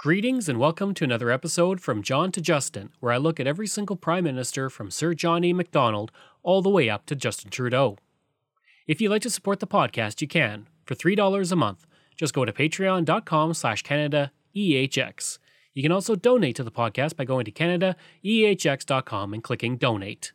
Greetings and welcome to another episode from John to Justin, where I look at every single Prime Minister from Sir John A. Macdonald all the way up to Justin Trudeau. If you'd like to support the podcast, you can, for $3 a month. Just go to patreon.com/CanadaEHX. You can also donate to the podcast by going to CanadaEHX.com and clicking Donate.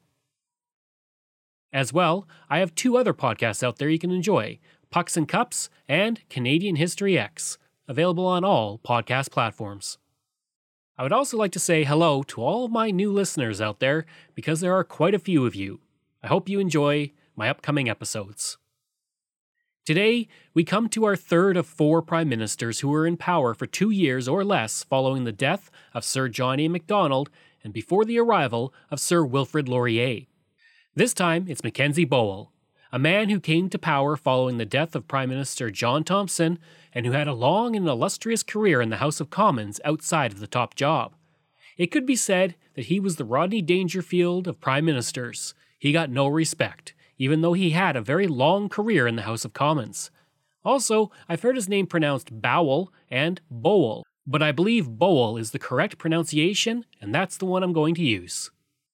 As well, I have two other podcasts out there you can enjoy, Pucks and Cups and Canadian History X, available on all podcast platforms. I would also like to say hello to all of my new listeners out there, because there are quite a few of you. I hope you enjoy my upcoming episodes. Today, we come to our third of four Prime Ministers who were in power for 2 years or less following the death of Sir John A. Macdonald and before the arrival of Sir Wilfrid Laurier. This time, it's Mackenzie Bowell, a man who came to power following the death of Prime Minister John Thompson and who had a long and illustrious career in the House of Commons outside of the top job. It could be said that he was the Rodney Dangerfield of Prime Ministers. He got no respect, even though he had a very long career in the House of Commons. Also, I've heard his name pronounced Bowell and Bowell, but I believe Bowell is the correct pronunciation, and that's the one I'm going to use.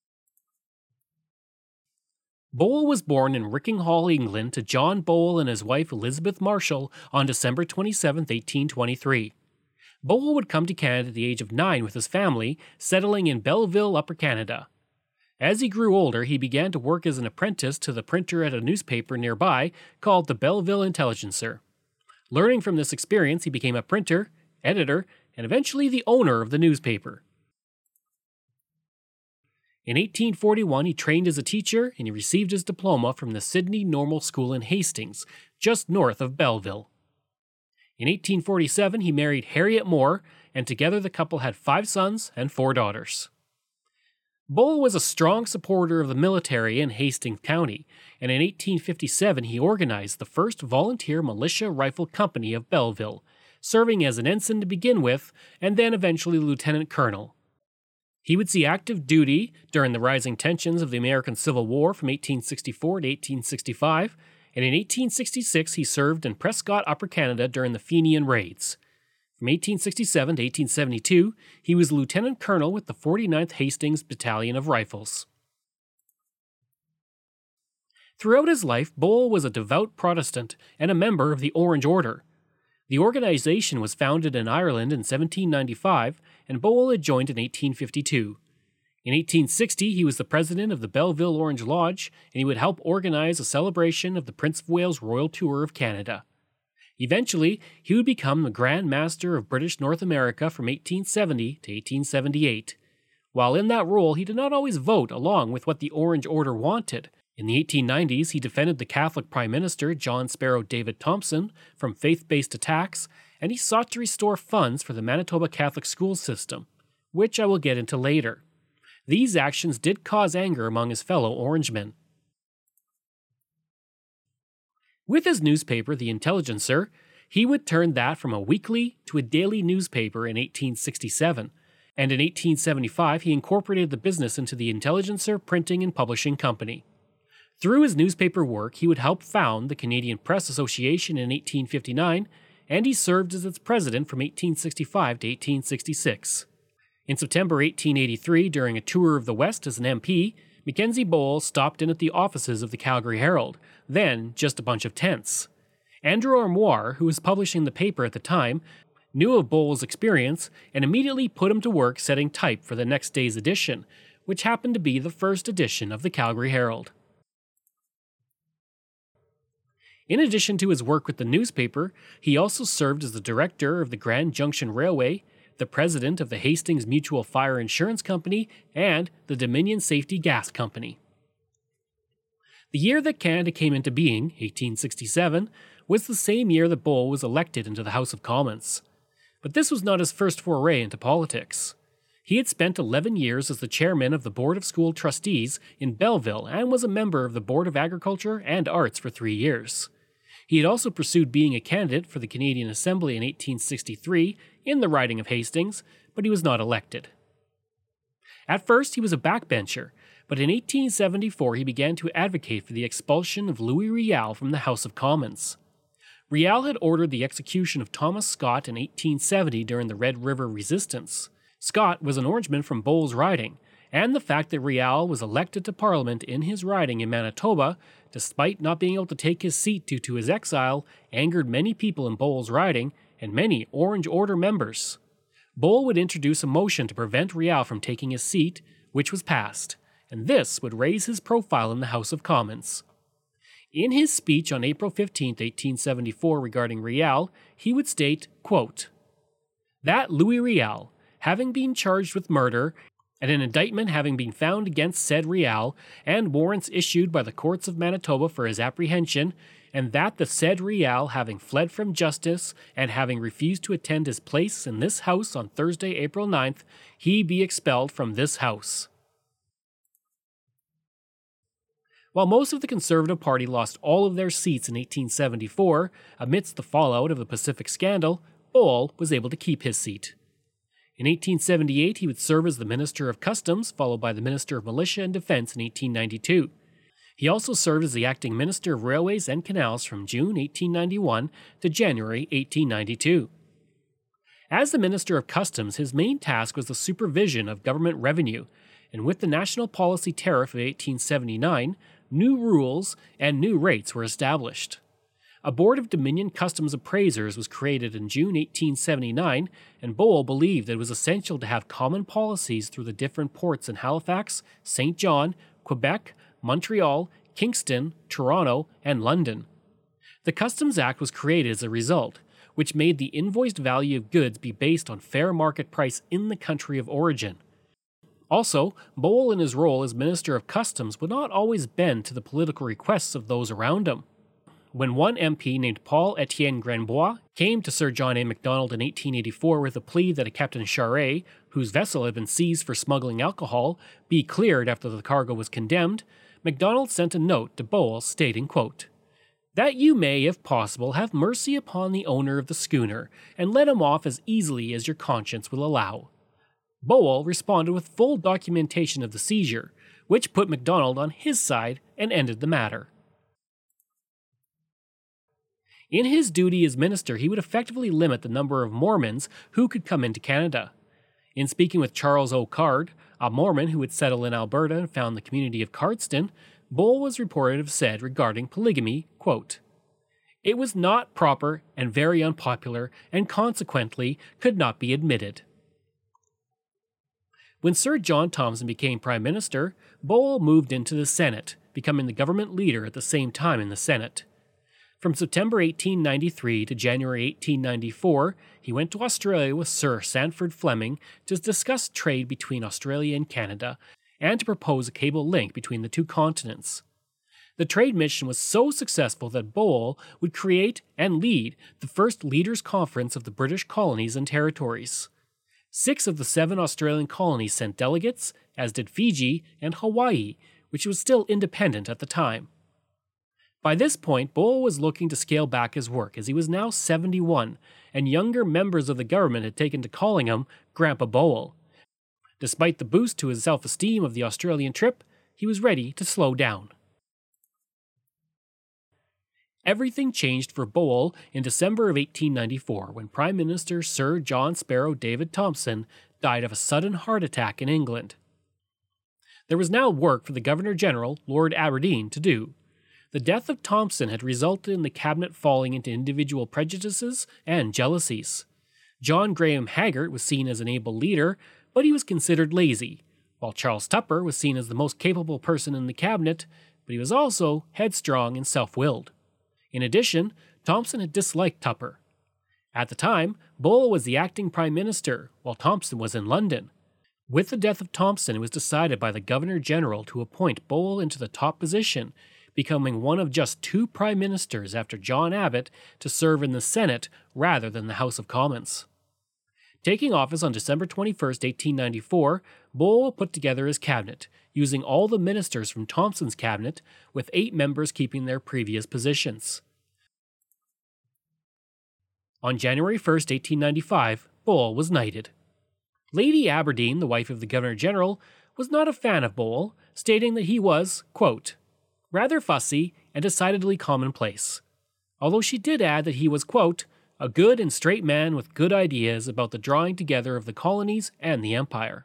Bowell was born in Rickinghall, England, to John Bowell and his wife Elizabeth Marshall on December 27, 1823. Bowell would come to Canada at the age of 9 with his family, settling in Belleville, Upper Canada. As he grew older, he began to work as an apprentice to the printer at a newspaper nearby called the Belleville Intelligencer. Learning from this experience, he became a printer, editor, and eventually the owner of the newspaper. In 1841, he trained as a teacher and he received his diploma from the Sydney Normal School in Hastings, just north of Belleville. In 1847, he married Harriet Moore, and together the couple had 5 sons and 4 daughters. Bowell was a strong supporter of the military in Hastings County, and in 1857 he organized the first volunteer militia rifle company of Belleville, serving as an ensign to begin with, and then eventually lieutenant colonel. He would see active duty during the rising tensions of the American Civil War from 1864 to 1865, and in 1866 he served in Prescott, Upper Canada during the Fenian Raids. From 1867 to 1872, he was lieutenant colonel with the 49th Hastings Battalion of Rifles. Throughout his life, Bowell was a devout Protestant and a member of the Orange Order. The organization was founded in Ireland in 1795, and Bowell had joined in 1852. In 1860, he was the president of the Belleville Orange Lodge, and he would help organize a celebration of the Prince of Wales Royal Tour of Canada. Eventually, he would become the Grand Master of British North America from 1870 to 1878. While in that role, he did not always vote along with what the Orange Order wanted. In the 1890s, he defended the Catholic Prime Minister John Sparrow David Thompson from faith-based attacks, and he sought to restore funds for the Manitoba Catholic school system, which I will get into later. These actions did cause anger among his fellow Orangemen. With his newspaper, the Intelligencer, he would turn that from a weekly to a daily newspaper in 1867, and in 1875 he incorporated the business into the Intelligencer Printing and Publishing Company. Through his newspaper work, he would help found the Canadian Press Association in 1859, and he served as its president from 1865 to 1866. In September 1883, during a tour of the West as an MP, Mackenzie Bowell stopped in at the offices of the Calgary Herald, then just a bunch of tents. Andrew Armoire, who was publishing the paper at the time, knew of Bowell's experience and immediately put him to work setting type for the next day's edition, which happened to be the first edition of the Calgary Herald. In addition to his work with the newspaper, he also served as the director of the Grand Junction Railway, the president of the Hastings Mutual Fire Insurance Company, and the Dominion Safety Gas Company. The year that Canada came into being, 1867, was the same year that Bowell was elected into the House of Commons. But this was not his first foray into politics. He had spent 11 years as the chairman of the Board of School Trustees in Belleville and was a member of the Board of Agriculture and Arts for 3 years. He had also pursued being a candidate for the Canadian Assembly in 1863 in the riding of Hastings, but he was not elected. At first, he was a backbencher, but in 1874 he began to advocate for the expulsion of Louis Riel from the House of Commons. Riel had ordered the execution of Thomas Scott in 1870 during the Red River Resistance. Scott was an Orangeman from Bowles riding, and the fact that Riel was elected to Parliament in his riding in Manitoba, despite not being able to take his seat due to his exile, angered many people in Bowles riding and many Orange Order members. Bowell would introduce a motion to prevent Riel from taking his seat, which was passed, and this would raise his profile in the House of Commons. In his speech on April 15, 1874 regarding Riel, he would state, quote, "That Louis Riel, having been charged with murder, and an indictment having been found against said Riel, and warrants issued by the courts of Manitoba for his apprehension, and that the said Riel having fled from justice, and having refused to attend his place in this house on Thursday, April 9th, he be expelled from this house." While most of the Conservative Party lost all of their seats in 1874, amidst the fallout of the Pacific Scandal, Bowell was able to keep his seat. In 1878, he would serve as the Minister of Customs, followed by the Minister of Militia and Defence in 1892. He also served as the acting Minister of Railways and Canals from June 1891 to January 1892. As the Minister of Customs, his main task was the supervision of government revenue, and with the National Policy Tariff of 1879, new rules and new rates were established. A board of Dominion Customs appraisers was created in June 1879, and Bowell believed that it was essential to have common policies through the different ports in Halifax, St. John, Quebec, Montreal, Kingston, Toronto, and London. The Customs Act was created as a result, which made the invoiced value of goods be based on fair market price in the country of origin. Also, Bowell in his role as Minister of Customs would not always bend to the political requests of those around him. When one MP named Paul Etienne Granbois came to Sir John A. Macdonald in 1884 with a plea that a Captain Charret, whose vessel had been seized for smuggling alcohol, be cleared after the cargo was condemned, Macdonald sent a note to Bowell stating, quote, "That you may, if possible, have mercy upon the owner of the schooner, and let him off as easily as your conscience will allow." Bowell responded with full documentation of the seizure, which put Macdonald on his side and ended the matter. In his duty as minister, he would effectively limit the number of Mormons who could come into Canada. In speaking with Charles O. Card, a Mormon who had settled in Alberta and found the community of Cardston, Bowell was reported to have said regarding polygamy, quote, "It was not proper and very unpopular, and consequently could not be admitted." When Sir John Thompson became Prime Minister, Bowell moved into the Senate, becoming the government leader at the same time in the Senate. From September 1893 to January 1894, he went to Australia with Sir Sandford Fleming to discuss trade between Australia and Canada, and to propose a cable link between the two continents. The trade mission was so successful that Bowell would create and lead the first Leaders' Conference of the British colonies and territories. 6 of the 7 Australian colonies sent delegates, as did Fiji and Hawaii, which was still independent at the time. By this point, Bowell was looking to scale back his work, as he was now 71, and younger members of the government had taken to calling him Grandpa Bowell. Despite the boost to his self-esteem of the Australian trip, he was ready to slow down. Everything changed for Bowell in December of 1894 when Prime Minister Sir John Sparrow David Thompson died of a sudden heart attack in England. There was now work for the Governor-General, Lord Aberdeen, to do. The death of Thompson had resulted in the cabinet falling into individual prejudices and jealousies. John Graham Haggart was seen as an able leader, but he was considered lazy, while Charles Tupper was seen as the most capable person in the cabinet, but he was also headstrong and self-willed. In addition, Thompson had disliked Tupper. At the time, Bowell was the acting Prime Minister, while Thompson was in London. With the death of Thompson, it was decided by the Governor-General to appoint Bowell into the top position, becoming one of just 2 Prime Ministers after John Abbott to serve in the Senate rather than the House of Commons. Taking office on December 21, 1894, Bowell put together his cabinet, using all the ministers from Thompson's cabinet, with 8 members keeping their previous positions. On January 1, 1895, Bowell was knighted. Lady Aberdeen, the wife of the Governor-General, was not a fan of Bowell, stating that he was, quote, "rather fussy and decidedly commonplace." although she did add that he was, quote, a good and straight man with good ideas about the drawing together of the colonies and the empire.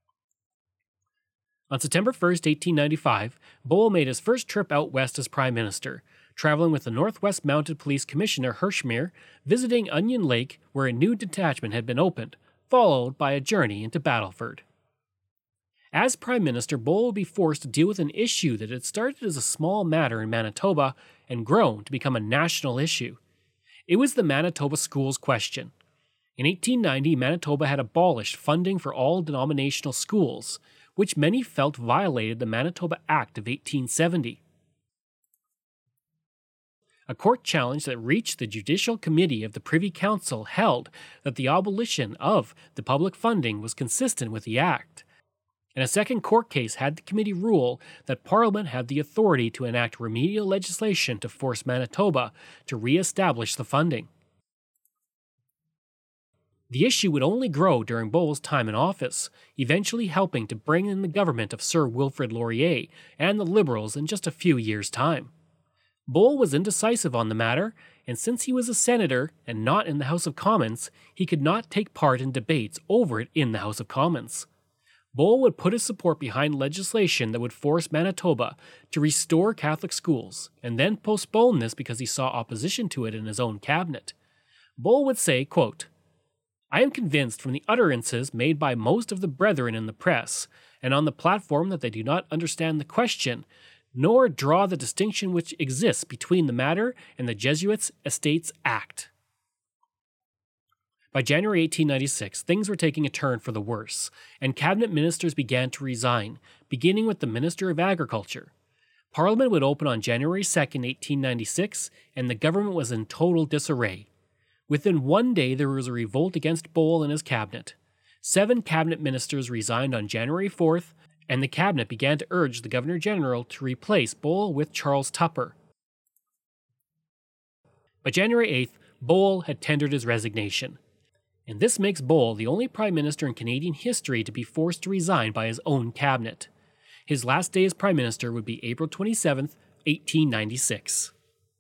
On September 1st, 1895, Bol made his first trip out west as Prime Minister, traveling with the Northwest Mounted Police Commissioner Hershmere, visiting Onion Lake where a new detachment had been opened, followed by a journey into Battleford. As Prime Minister, Bol would be forced to deal with an issue that had started as a small matter in Manitoba and grown to become a national issue. It was the Manitoba Schools question. In 1890, Manitoba had abolished funding for all denominational schools, which many felt violated the Manitoba Act of 1870. A court challenge that reached the Judicial Committee of the Privy Council held that the abolition of the public funding was consistent with the Act. And a second court case had the committee rule that Parliament had the authority to enact remedial legislation to force Manitoba to re-establish the funding. The issue would only grow during Bol's time in office, eventually helping to bring in the government of Sir Wilfrid Laurier and the Liberals in just a few years' time. Bol was indecisive on the matter, and since he was a senator and not in the House of Commons, he could not take part in debates over it in the House of Commons. Bol would put his support behind legislation that would force Manitoba to restore Catholic schools, and then postpone this because he saw opposition to it in his own cabinet. Bol would say, quote, I am convinced from the utterances made by most of the brethren in the press, and on the platform that they do not understand the question, nor draw the distinction which exists between the matter and the Jesuits' Estates Act. By January 1896, things were taking a turn for the worse, and cabinet ministers began to resign, beginning with the Minister of Agriculture. Parliament would open on January 2, 1896, and the government was in total disarray. Within one day, there was a revolt against Bol and his cabinet. 7 cabinet ministers resigned on January 4th, and the cabinet began to urge the Governor-General to replace Bol with Charles Tupper. By January 8th, Bol had tendered his resignation. And this makes Bol the only Prime Minister in Canadian history to be forced to resign by his own cabinet. His last day as Prime Minister would be April 27, 1896.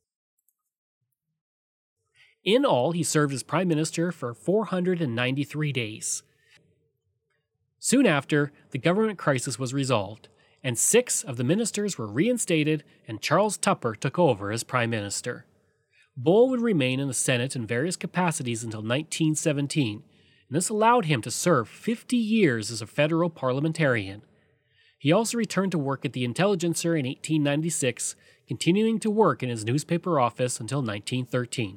In all, he served as Prime Minister for 493 days. Soon after, the government crisis was resolved, and 6 of the ministers were reinstated and Charles Tupper took over as Prime Minister. Bol would remain in the Senate in various capacities until 1917, and this allowed him to serve 50 years as a federal parliamentarian. He also returned to work at the Intelligencer in 1896, continuing to work in his newspaper office until 1913.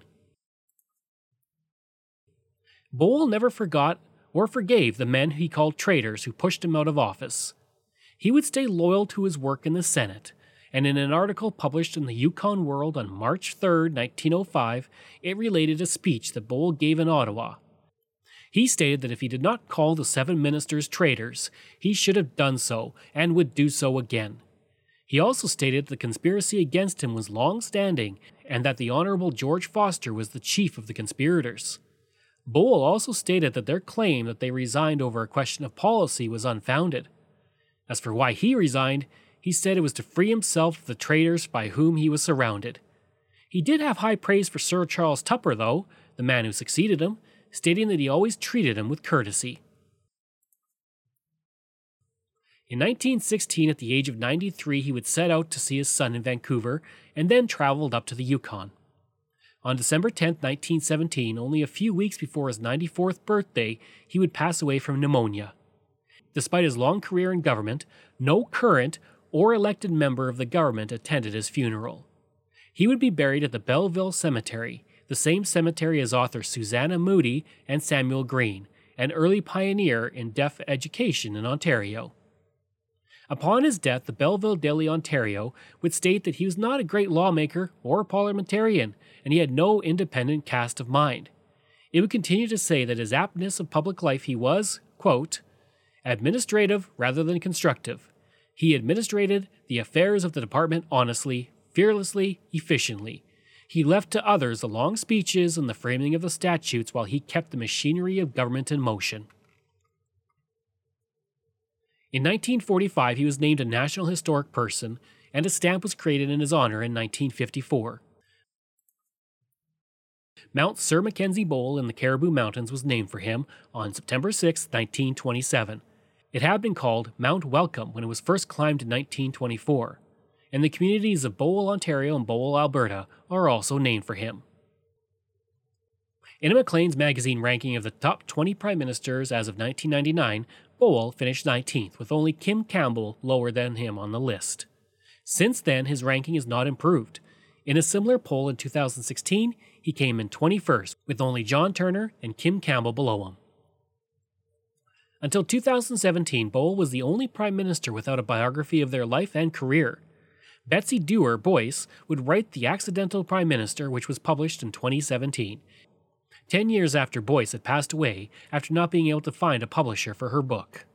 Bol never forgot or forgave the men he called traitors who pushed him out of office. He would stay loyal to his work in the Senate, and in an article published in the Yukon World on March 3, 1905, it related a speech that Bol gave in Ottawa. He stated that if he did not call the 7 ministers traitors, he should have done so and would do so again. He also stated the conspiracy against him was long-standing and that the Honourable George Foster was the chief of the conspirators. Bol also stated that their claim that they resigned over a question of policy was unfounded. As for why he resigned, he said it was to free himself of the traitors by whom he was surrounded. He did have high praise for Sir Charles Tupper, though, the man who succeeded him, stating that he always treated him with courtesy. In 1916, at the age of 93, he would set out to see his son in Vancouver and then traveled up to the Yukon. On December 10, 1917, only a few weeks before his 94th birthday, he would pass away from pneumonia. Despite his long career in government, no current or elected member of the government attended his funeral. He would be buried at the Belleville Cemetery, the same cemetery as author Susanna Moodie and Samuel Green, an early pioneer in deaf education in Ontario. Upon his death, the Belleville Daily Ontario would state that he was not a great lawmaker or parliamentarian, and he had no independent cast of mind. It would continue to say that his aptness of public life he was, quote, administrative rather than constructive. He administrated the affairs of the department honestly, fearlessly, efficiently. He left to others the long speeches and the framing of the statutes while he kept the machinery of government in motion. In 1945, he was named a National Historic Person, and a stamp was created in his honor in 1954. Mount Sir Mackenzie Bowl in the Caribou Mountains was named for him on September 6, 1927. It had been called Mount Welcome when it was first climbed in 1924, and the communities of Bowl, Ontario and Bowl, Alberta are also named for him. In a Maclean's magazine ranking of the top 20 prime ministers as of 1999, Bowl finished 19th, with only Kim Campbell lower than him on the list. Since then, his ranking has not improved. In a similar poll in 2016, he came in 21st, with only John Turner and Kim Campbell below him. Until 2017, Bowl was the only prime minister without a biography of their life and career. Betsy Dewar Boyce would write The Accidental Prime Minister, which was published in 2017, 10 years after Boyce had passed away after not being able to find a publisher for her book.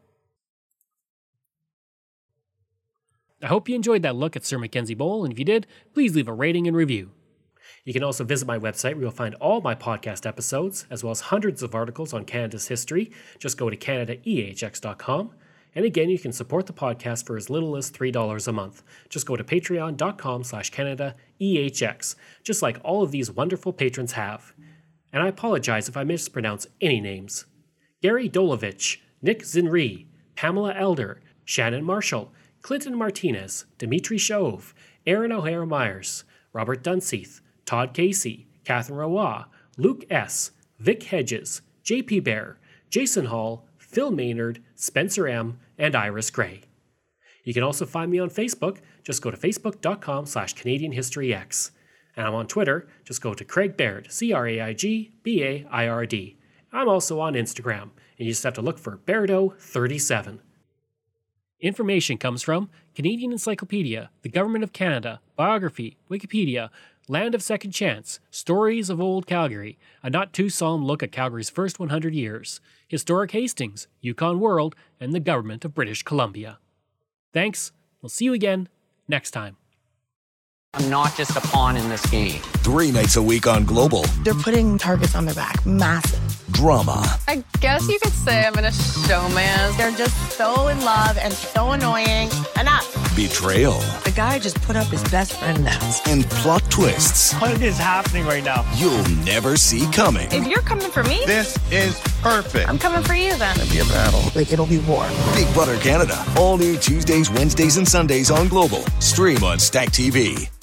I hope you enjoyed that look at Sir Mackenzie Bowl, and if you did, please leave a rating and review. You can also visit my website where you'll find all my podcast episodes, as well as hundreds of articles on Canada's history. Just go to CanadaEHX.com. And again, you can support the podcast for as little as $3 a month. Just go to patreon.com/CanadaEHX, just like all of these wonderful patrons have. And I apologize if I mispronounce any names. Gary Dolovich, Nick Zinri, Pamela Elder, Shannon Marshall, Clinton Martinez, Dimitri Chauve, Aaron O'Hara Myers, Robert Dunseith, Todd Casey, Catherine Roy, Luke S., Vic Hedges, JP Bear, Jason Hall, Phil Maynard, Spencer M., and Iris Gray. You can also find me on Facebook. Just go to facebook.com/CanadianHistoryX. And I'm on Twitter. Just go to Craig Baird, CraigBaird. I'm also on Instagram, and you just have to look for Bairdo37. Information comes from Canadian Encyclopedia, the Government of Canada, Biography, Wikipedia, Land of Second Chance, Stories of Old Calgary, a not-too-solemn look at Calgary's first 100 years, Historic Hastings, Yukon World, and the Government of British Columbia. Thanks. We'll see you again next time. I'm not just a pawn in this game. 3 nights a week on Global. They're putting targets on their back. Massive. Drama. I guess you could say I'm in a showman. They're just so in love and so annoying. Enough. Betrayal. The guy just put up his best friend dance. And plot twists What is happening right now? you'll never see coming. If you're coming for me, This is perfect. I'm coming for you then. Be a battle. Like, it'll be war. Big Brother Canada. All new Tuesdays, Wednesdays, and Sundays on Global. Stream on Stack TV.